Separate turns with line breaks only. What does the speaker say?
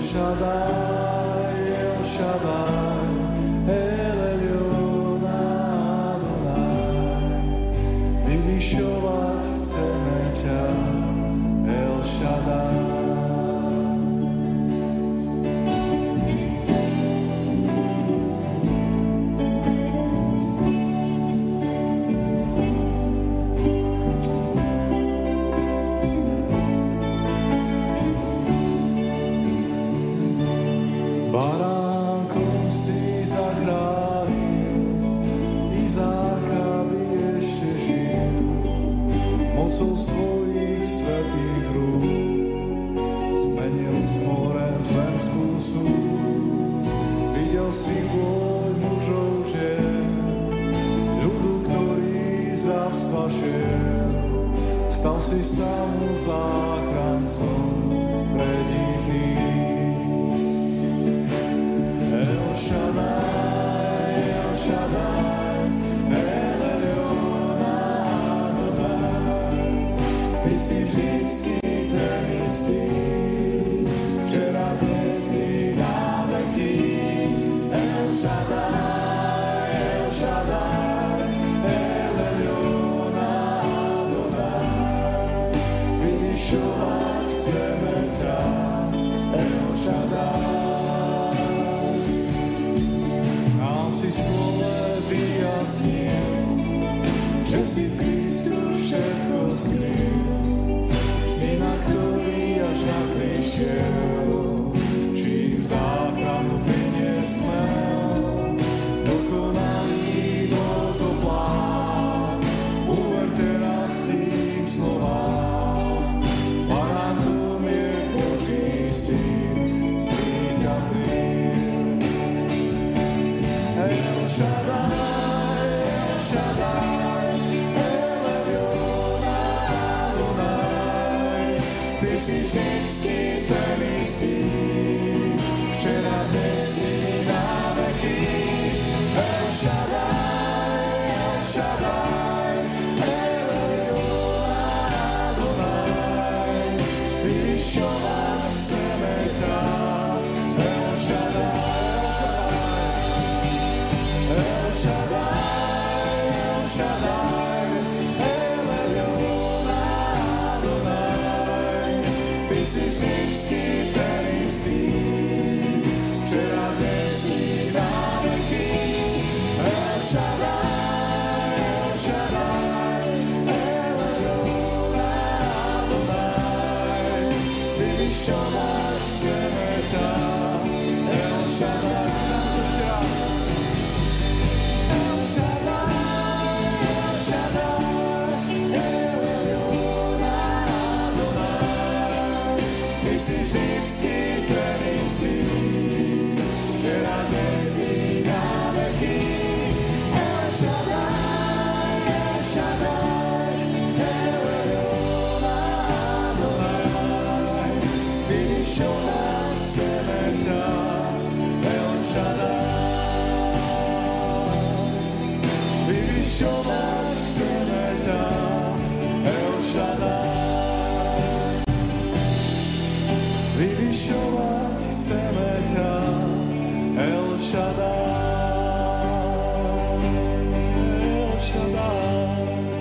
Shaddai, El Shaddai, El Elyon Adonai. Vyvyšovať chceme ťa, El Shaddai. Baránkom si zachránil, Izáka by ešte žil, mocou svojich svätých rúk zmenil s morem zemskú súd. Videl si boj mužov žien, ľudu, ktorý z rabstva šiel, stal si sám záchrancom pre divných. El Shaddai, El Shaddai, El Elyon Adonai. Ty si vždycky ten istý, včera, dnes i na veky. El Shaddai, El Shaddai, El Elyon Adonai. Vyvyšovať chceme ťa, El Shaddai. Si slove vyjasnil, že si v Kristu všetko skryl, Syna, ktorý až na kríž šiel, čím záchranu priniesmel. Dokonalý bol to plán, uver teraz tým slovám. Baránkom je Boží syn, zvíťazil. El Shaddai, El Shaddai, El Elyon Adonai. Ty si vždycky ten istý, včera, dnes i na veky. El Shaddai, El Shaddai, El Elyon Adonai. Vyvyšovať chceme ťa, El Shaddai. El Shaddai, El Shaddai, El Elyon Adonai. Ty si vždycky ten istý, včera, dnes i na veky. El Shaddai, El Shaddai, El Elyon Adonai. Vyvyšovať chceme ťa, El Shaddai. Si vždycky ten istý, včera, dnes i na veky. El Shaddai, El Shaddai, El Elyon Adonai. Vyvyšovať chceme ťa, El Shaddai. Vyvyšovať chceme ťa, El Shaddai. Vyvyšovať chceme ťa.